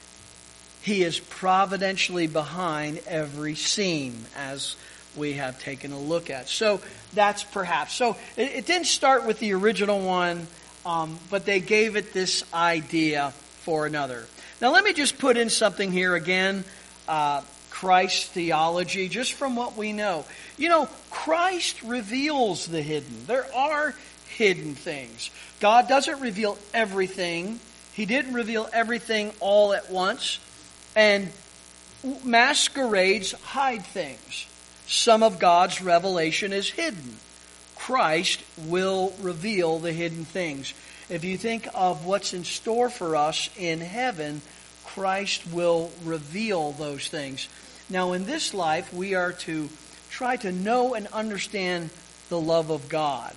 he is providentially behind every scene, as we have taken a look at. So that's perhaps. So it, it didn't start with the original one, um, but they gave it this idea for another. Now let me just put in something here again, uh, Christ theology, just from what we know. You know, Christ reveals the hidden. There are hidden things. God doesn't reveal everything. He didn't reveal everything all at once. And masquerades hide things. Some of God's revelation is hidden. Christ will reveal the hidden things. If you think of what's in store for us in heaven, Christ will reveal those things. Now, in this life, we are to try to know and understand the love of God.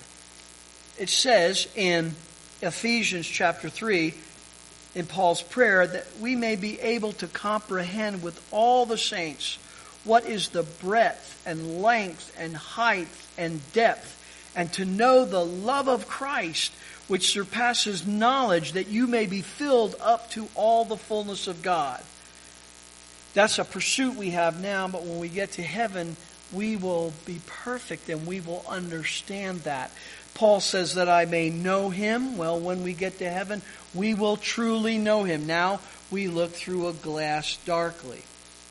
It says in Ephesians chapter three, in Paul's prayer, that we may be able to comprehend with all the saints what is the breadth and length and height and depth, and to know the love of Christ, which surpasses knowledge, that you may be filled up to all the fullness of God. That's a pursuit we have now, but when we get to heaven, we will be perfect and we will understand that. Paul says that I may know him. Well, when we get to heaven, we will truly know him. Now we look through a glass darkly.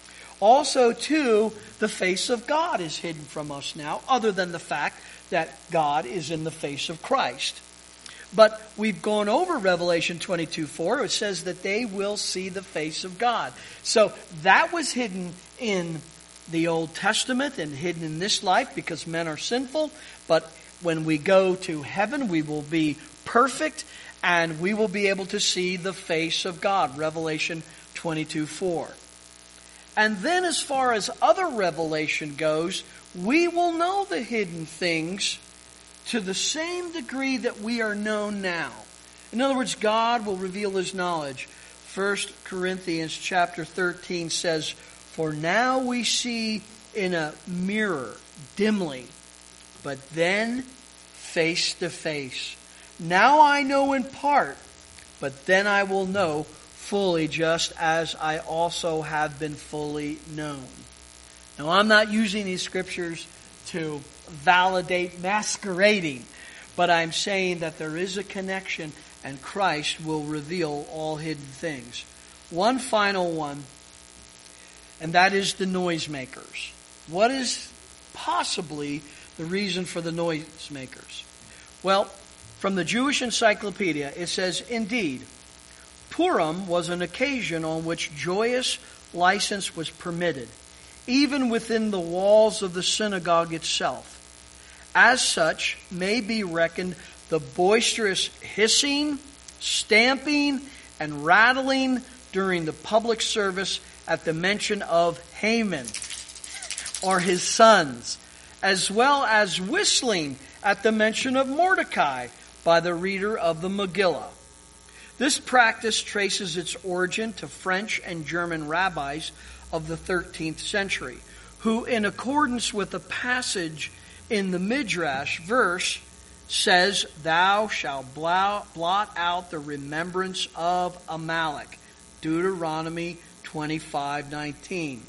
Also, too, the face of God is hidden from us now, other than the fact that God is in the face of Christ. But we've gone over Revelation twenty-two four. It says that they will see the face of God. So that was hidden in the Old Testament and hidden in this life because men are sinful. But when we go to heaven, we will be perfect and we will be able to see the face of God. Revelation twenty-two four. And then as far as other revelation goes, we will know the hidden things to the same degree that we are known now. In other words, God will reveal his knowledge. First Corinthians chapter thirteen says, for now we see in a mirror dimly, but then face to face. Now I know in part, but then I will know fully, just as I also have been fully known. Now I'm not using these scriptures to validate masquerading, but I'm saying that there is a connection and Christ will reveal all hidden things. One final one, and that is the noisemakers. What is possibly the reason for the noisemakers? Well, from the Jewish Encyclopedia, it says, indeed, Purim was an occasion on which joyous license was permitted, even within the walls of the synagogue itself. As such, may be reckoned the boisterous hissing, stamping, and rattling during the public service at the mention of Haman or his sons, as well as whistling at the mention of Mordecai by the reader of the Megillah. This practice traces its origin to French and German rabbis of the thirteenth century, who, in accordance with a passage in the Midrash verse, says, thou shalt blot out the remembrance of Amalek. Deuteronomy twenty-five nineteen.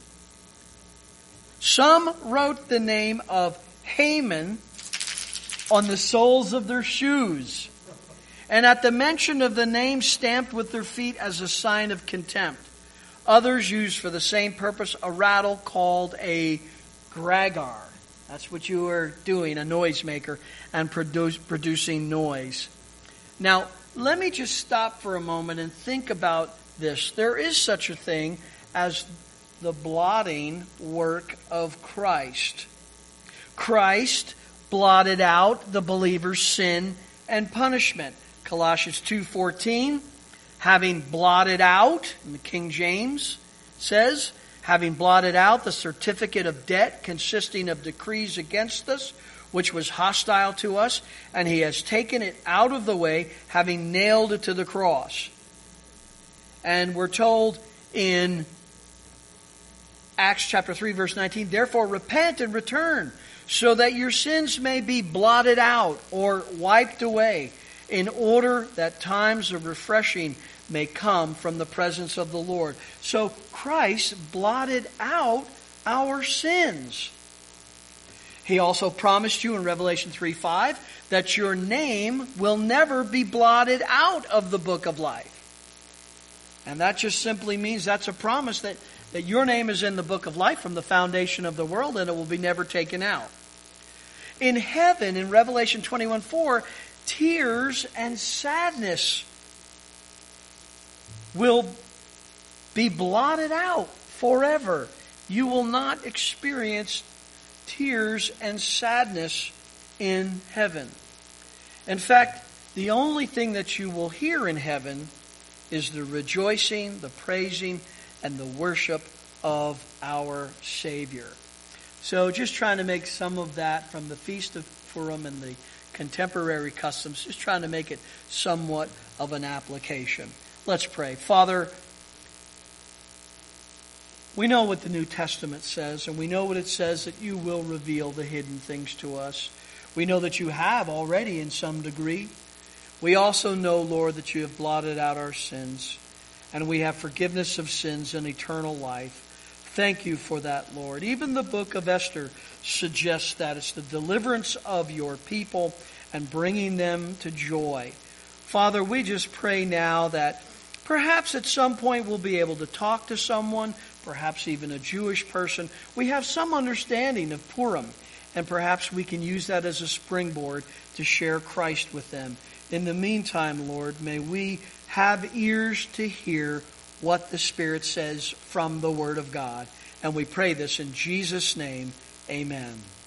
Some wrote the name of Haman on the soles of their shoes, and at the mention of the name stamped with their feet as a sign of contempt. Others used for the same purpose a rattle called a gragar. That's what you are doing, a noisemaker, and produce, producing noise. Now, let me just stop for a moment and think about this. There is such a thing as the blotting work of Christ. Christ blotted out the believer's sin and punishment. Colossians two fourteen, having blotted out, in the King James says, having blotted out the certificate of debt consisting of decrees against us, which was hostile to us, and he has taken it out of the way, having nailed it to the cross. And we're told in Acts chapter three, verse nineteen, therefore repent and return, so that your sins may be blotted out or wiped away, in order that times of refreshing may come from the presence of the Lord. So Christ blotted out our sins. He also promised you in Revelation three five that your name will never be blotted out of the book of life. And that just simply means that's a promise that, that your name is in the book of life from the foundation of the world, and it will be never taken out. In heaven, in Revelation twenty-one four, tears and sadness will be blotted out forever. You will not experience tears and sadness in heaven. In fact, the only thing that you will hear in heaven is the rejoicing, the praising, and the worship of our Savior. So just trying to make some of that from the Feast of Purim and the contemporary customs, just trying to make it somewhat of an application. Let's pray. Father, we know what the New Testament says, and we know what it says that you will reveal the hidden things to us. We know that you have already in some degree. We also know, Lord, that you have blotted out our sins, and we have forgiveness of sins and eternal life. Thank you for that, Lord. Even the book of Esther suggests that it's the deliverance of your people and bringing them to joy. Father, we just pray now that perhaps at some point we'll be able to talk to someone, perhaps even a Jewish person. We have some understanding of Purim, and perhaps we can use that as a springboard to share Christ with them. In the meantime, Lord, may we have ears to hear what the Spirit says from the Word of God. And we pray this in Jesus' name. Amen.